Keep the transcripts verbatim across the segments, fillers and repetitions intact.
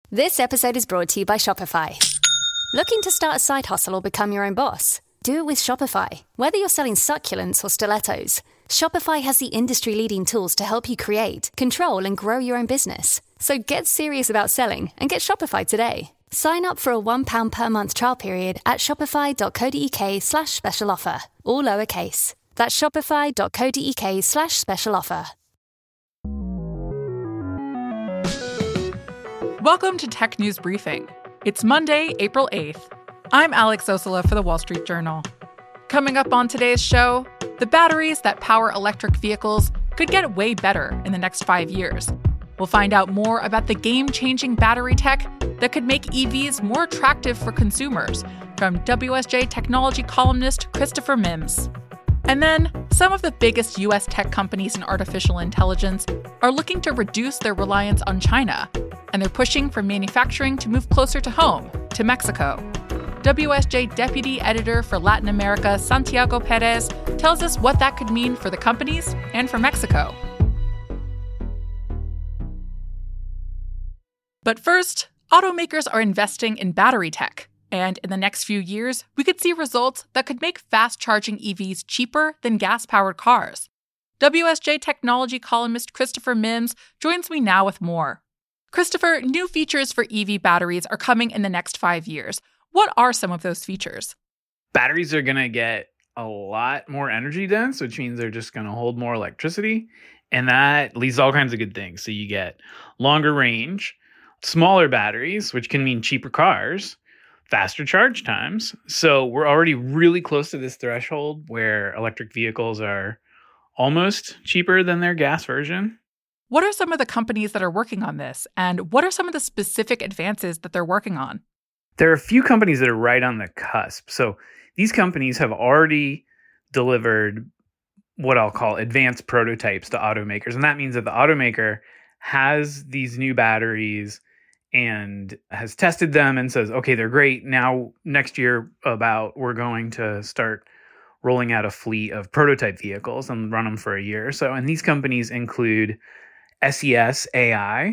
This episode is brought to you by Shopify. Looking to start a side hustle or become your own boss? Do it with Shopify. Whether you're selling succulents or stilettos, Shopify has the industry-leading tools to help you create, control, and grow your own business. So get serious about selling and get Shopify today. Sign up for a one pound per month trial period at shopify.co.uk slash special offer, all lowercase. That's shopify.co.uk slash special offer. Welcome to Tech News Briefing. It's Monday, April eighth. I'm Alex Osola for The Wall Street Journal. Coming up on today's show, the batteries that power electric vehicles could get way better in the next five years. We'll find out more about the game-changing battery tech that could make E Vs more attractive for consumers from W S J technology columnist Christopher Mims. And then, some of the biggest U S tech companies in artificial intelligence are looking to reduce their reliance on China, and they're pushing for manufacturing to move closer to home, to Mexico. W S J Deputy Editor for Latin America, Santiago Perez, tells us what that could mean for the companies and for Mexico. But first, automakers are investing in battery tech. And in the next few years, we could see results that could make fast-charging E Vs cheaper than gas-powered cars. W S J technology columnist Christopher Mims joins me now with more. Christopher, new features for E V batteries are coming in the next five years. What are some of those features? Batteries are going to get a lot more energy dense, which means they're just going to hold more electricity. And that leads to all kinds of good things. So you get longer range, smaller batteries, which can mean cheaper cars, faster charge times. So we're already really close to this threshold where electric vehicles are almost cheaper than their gas version. What are some of the companies that are working on this? And what are some of the specific advances that they're working on? There are a few companies that are right on the cusp. So these companies have already delivered what I'll call advanced prototypes to automakers. And that means that the automaker has these new batteries and has tested them and says, okay, they're great. Now, next year about, we're going to start rolling out a fleet of prototype vehicles and run them for a year or so. And these companies include S E S A I,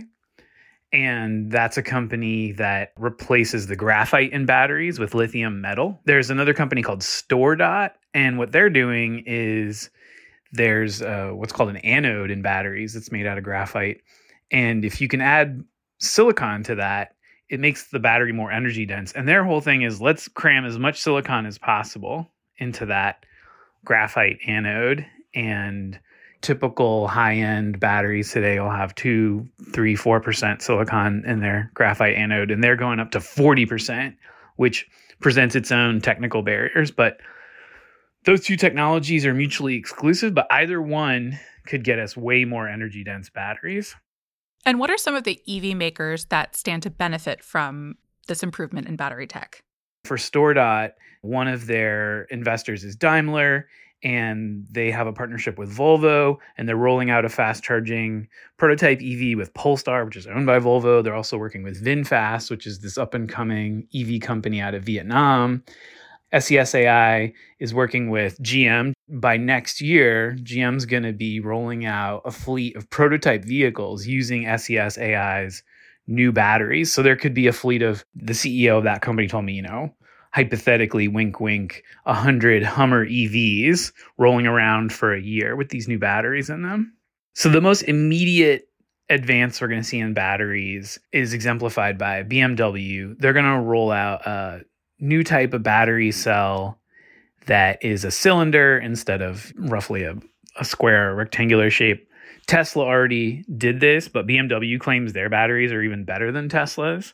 and that's a company that replaces the graphite in batteries with lithium metal. There's another company called StoreDot, and what they're doing is there's uh, what's called an anode in batteries that's made out of graphite. And if you can add silicon to that, it makes the battery more energy dense. And their whole thing is, let's cram as much silicon as possible into that graphite anode. And typical high-end batteries today will have two, three, four percent silicon in their graphite anode, and they're going up to forty percent, which presents its own technical barriers. But those two technologies are mutually exclusive, but either one could get us way more energy dense batteries. And what are some of the E V makers that stand to benefit from this improvement in battery tech? For StoreDot, one of their investors is Daimler, and they have a partnership with Volvo, and they're rolling out a fast-charging prototype E V with Polestar, which is owned by Volvo. They're also working with VinFast, which is this up-and-coming E V company out of Vietnam. S E S A I is working with G M. By next year, G M's going to be rolling out a fleet of prototype vehicles using S E S A I's new batteries. So there could be a fleet of, the C E O of that company told me, you know, hypothetically, wink, wink, one hundred Hummer E Vs rolling around for a year with these new batteries in them. So the most immediate advance we're going to see in batteries is exemplified by B M W. They're going to roll out a new type of battery cell that is a cylinder instead of roughly a, a square or rectangular shape. Tesla already did this, but B M W claims their batteries are even better than Tesla's.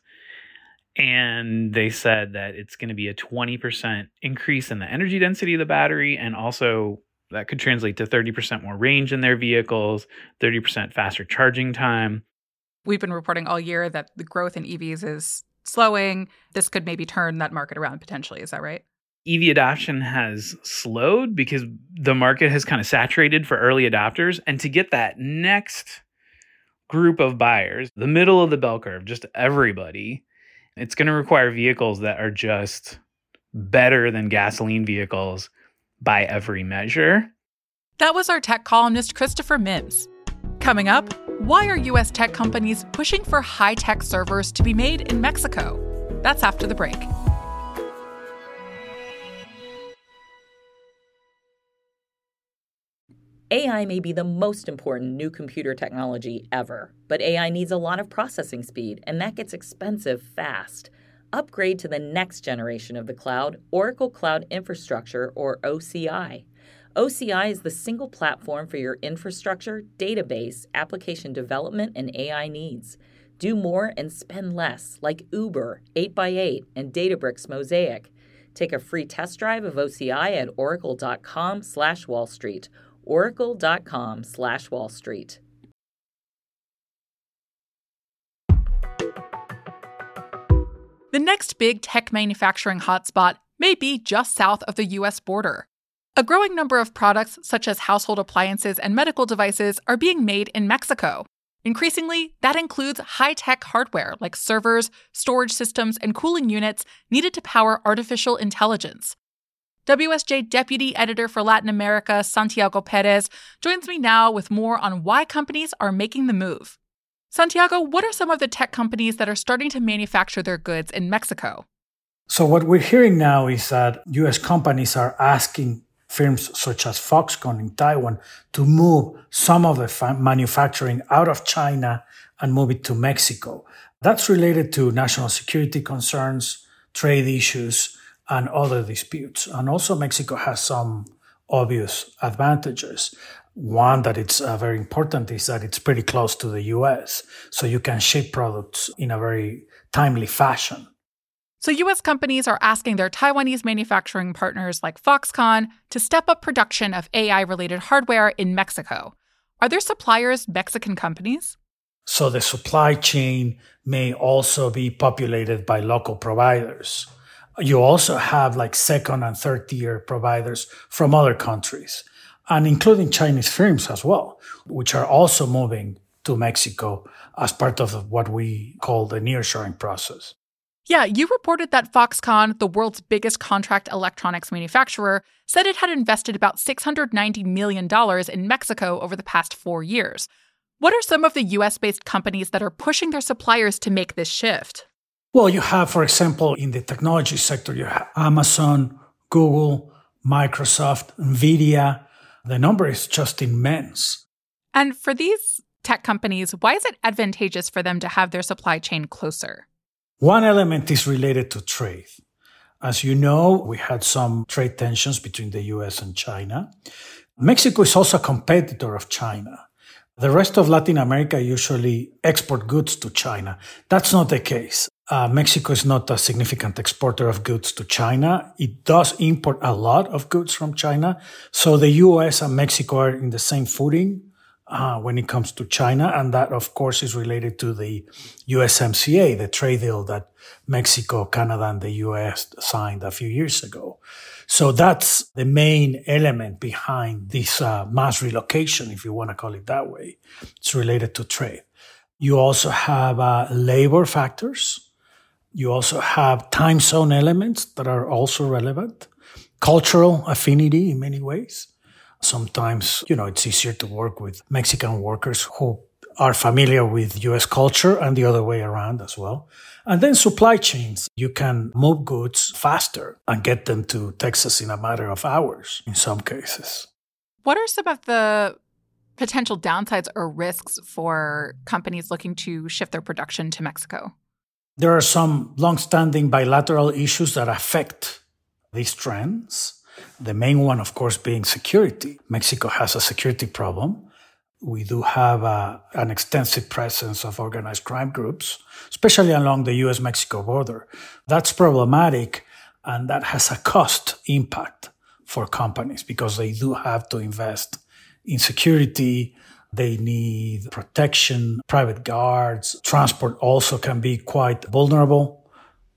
And they said that it's going to be a twenty percent increase in the energy density of the battery. And also that could translate to thirty percent more range in their vehicles, thirty percent faster charging time. We've been reporting all year that the growth in E Vs is slowing. This could maybe turn that market around potentially. Is that right? E V adoption has slowed because the market has kind of saturated for early adopters. And to get that next group of buyers, the middle of the bell curve, just everybody, it's going to require vehicles that are just better than gasoline vehicles by every measure. That was our tech columnist, Christopher Mims. Coming up, Why are U S tech companies pushing for high-tech servers to be made in Mexico? That's after the break. A I may be the most important new computer technology ever, but A I needs a lot of processing speed, and that gets expensive fast. Upgrade to the next generation of the cloud, Oracle Cloud Infrastructure, or O C I. O C I is the single platform for your infrastructure, database, application development, and A I needs. Do more and spend less, like Uber, eight by eight, and Databricks Mosaic. Take a free test drive of O C I at oracle.com slash Wall Street. oracle.com slash Wall Street. The next big tech manufacturing hotspot may be just south of the U S border. A growing number of products, such as household appliances and medical devices, are being made in Mexico. Increasingly, that includes high-tech hardware like servers, storage systems, and cooling units needed to power artificial intelligence. W S J Deputy Editor for Latin America, Santiago Perez, joins me now with more on why companies are making the move. Santiago, what are some of the tech companies that are starting to manufacture their goods in Mexico? So what we're hearing now is that U S companies are asking firms such as Foxconn in Taiwan to move some of the fa- manufacturing out of China and move it to Mexico. That's related to national security concerns, trade issues, and other disputes. And also Mexico has some obvious advantages. One that it's uh, very important is that it's pretty close to the U S, so you can ship products in a very timely fashion. So U S companies are asking their Taiwanese manufacturing partners like Foxconn to step up production of A I-related hardware in Mexico. Are their suppliers Mexican companies? So the supply chain may also be populated by local providers. You also have like second and third tier providers from other countries, and including Chinese firms as well, which are also moving to Mexico as part of what we call the nearshoring process. Yeah, you reported that Foxconn, the world's biggest contract electronics manufacturer, said it had invested about six hundred ninety million dollars in Mexico over the past four years. What are some of the U S-based companies that are pushing their suppliers to make this shift? Well, you have, for example, in the technology sector, you have Amazon, Google, Microsoft, NVIDIA. The number is just immense. And for these tech companies, why is it advantageous for them to have their supply chain closer? One element is related to trade. As you know, we had some trade tensions between the U S and China. Mexico is also a competitor of China. The rest of Latin America usually export goods to China. That's not the case. Uh, Mexico is not a significant exporter of goods to China. It does import a lot of goods from China. So the U S and Mexico are in the same footing uh, when it comes to China. And that, of course, is related to the U S M C A, the trade deal that Mexico, Canada, and the U S signed a few years ago. So that's the main element behind this uh, mass relocation, if you want to call it that way. It's related to trade. You also have uh, labor factors. You also have time zone elements that are also relevant. Cultural affinity in many ways. Sometimes, you know, it's easier to work with Mexican workers who are familiar with U S culture and the other way around as well. And then supply chains. You can move goods faster and get them to Texas in a matter of hours in some cases. What are some of the potential downsides or risks for companies looking to shift their production to Mexico? There are some long-standing bilateral issues that affect these trends. The main one, of course, being security. Mexico has a security problem. We do have a, an extensive presence of organized crime groups, especially along the U S Mexico border. That's problematic, and that has a cost impact for companies because they do have to invest in security. They need protection, private guards. Transport also can be quite vulnerable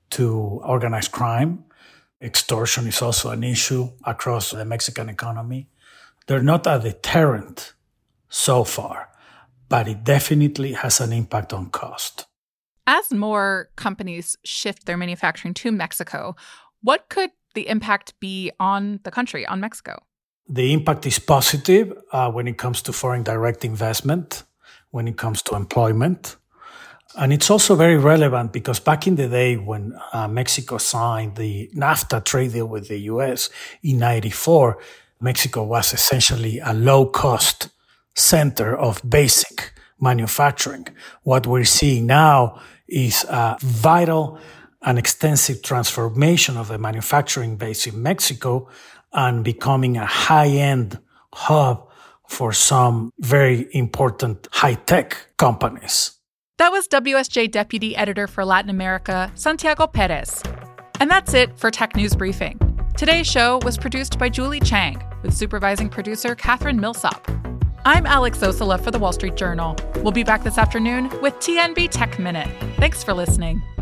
to organized crime. Extortion is also an issue across the Mexican economy. They're not a deterrent so far, but it definitely has an impact on cost. As more companies shift their manufacturing to Mexico, what could the impact be on the country, on Mexico? The impact is positive uh, when it comes to foreign direct investment. when it comes to employment. And it's also very relevant because back in the day when uh, Mexico signed the NAFTA trade deal with the U S in ninety-four, Mexico was essentially a low-cost center of basic manufacturing. What we're seeing now is a vital and extensive transformation of the manufacturing base in Mexico and becoming a high-end hub for some very important high-tech companies. That was W S J Deputy Editor for Latin America, Santiago Perez. And that's it for Tech News Briefing. Today's show was produced by Julie Chang, with supervising producer Catherine Millsop. I'm Alex Osola for The Wall Street Journal. We'll be back this afternoon with T N B Tech Minute. Thanks for listening.